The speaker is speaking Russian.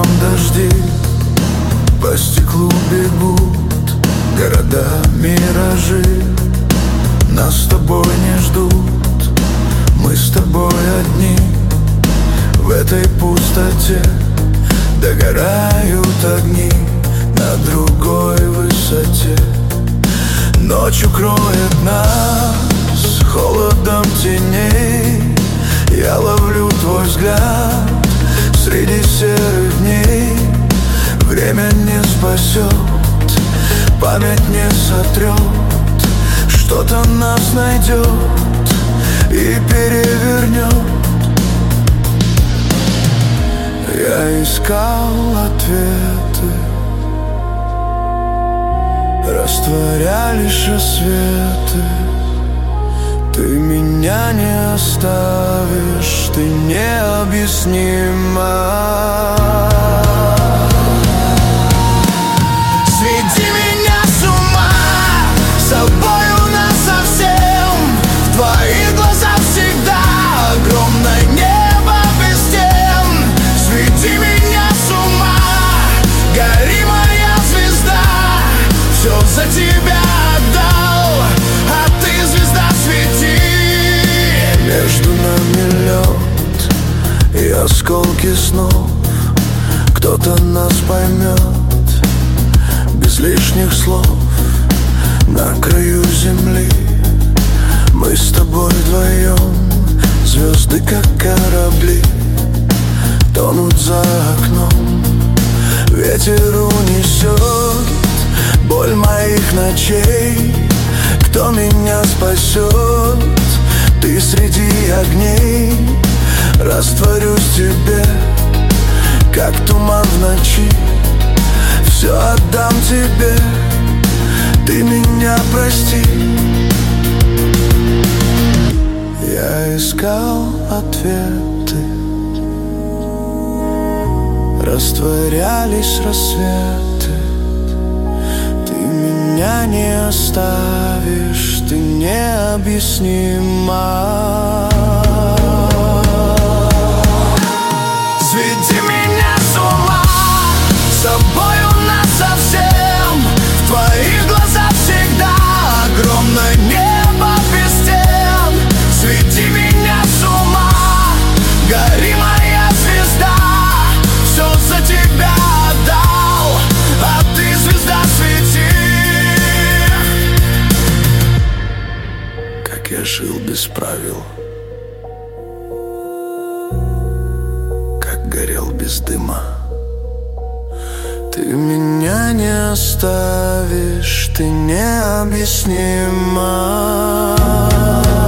дожди, по стеклу бегут города, миражи. Нас с тобой не ждут, мы с тобой одни. В этой пустоте догорают огни на другой высоте. Ночь укроет нас холодом теней. Я ловлю твой взгляд среди серых дней. Время не спасет, память не сотрет. Что-то нас найдет и перевернет. Я искал ответы, растворялись рассветы. Ты меня не оставишь, ты необъяснима. Сведи меня с ума, с собою насовсем. В твоих глазах всегда огромное небо без стен. Сведи меня с ума, гори моя звезда. Все за тебя отдал, а ты, звезда, свети. Между нами лед и осколки снов. Кто-то нас поймет без лишних слов. На краю земли мы с тобой вдвоем. Звезды, как корабли, тонут за окном. Ветер унесет боль моих ночей. Кто меня спасет? Ты среди огней. Растворюсь в тебе, как туман в ночи. Все отдам тебе, ты меня прости. Я искал ответы, растворялись рассветы. Ты меня не оставишь, ты необъяснима. Сведи меня с ума, с собою насовсем. В твоих глазах всегда огромное небо без стен. Сведи меня с ума, гори моя звезда. Все за тебя отдал, а ты, звезда, свети. Как я жил без правил, как горел без дыма. Ты меня не оставишь, ты необъяснима.